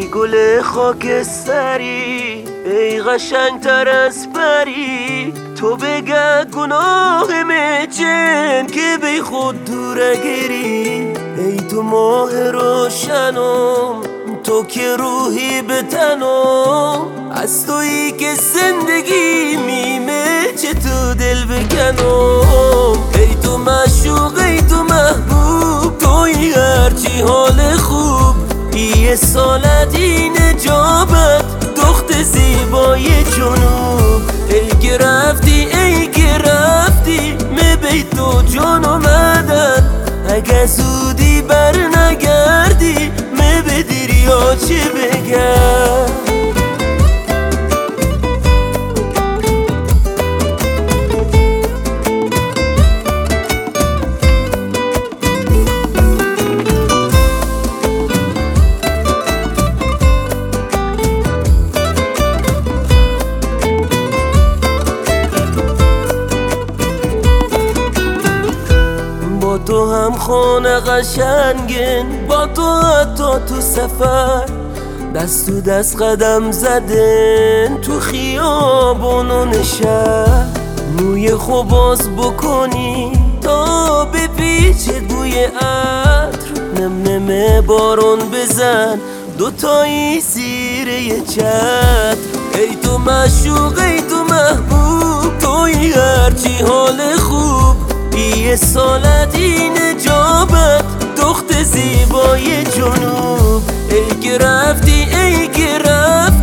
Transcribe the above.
گل خاکستری، ای قشنگتر از پری، تو بگه گناهم چن که بی خود دوره گیری. ای تو ماه روشنم، تو که روحی به تنم، از تویی که زندگی میمه چه تو دل بکنم. ای تو معشوق، ای تو محبوب، توی هرچی حال خوب، یه سالتی نجابت دخت زیبای جنوب. ای که رفتی می تو جان اومدن، اگه زودی بر نگردی می بدیر یا چه بگم. با تو هم خانه قشنگن، با تو حتی تو سفر، دست تو دست قدم زدن تو خیابون و نشر. موی خوب باز بکنی تا بپیچه بوی عطر، نم بارون بزن دوتایی زیر یه چتر. ای تو معشوق، ای تو محبوب، توی هرچی حال خوب، یه سالتی نجابت دخت زیبای جنوب. ای که رفتی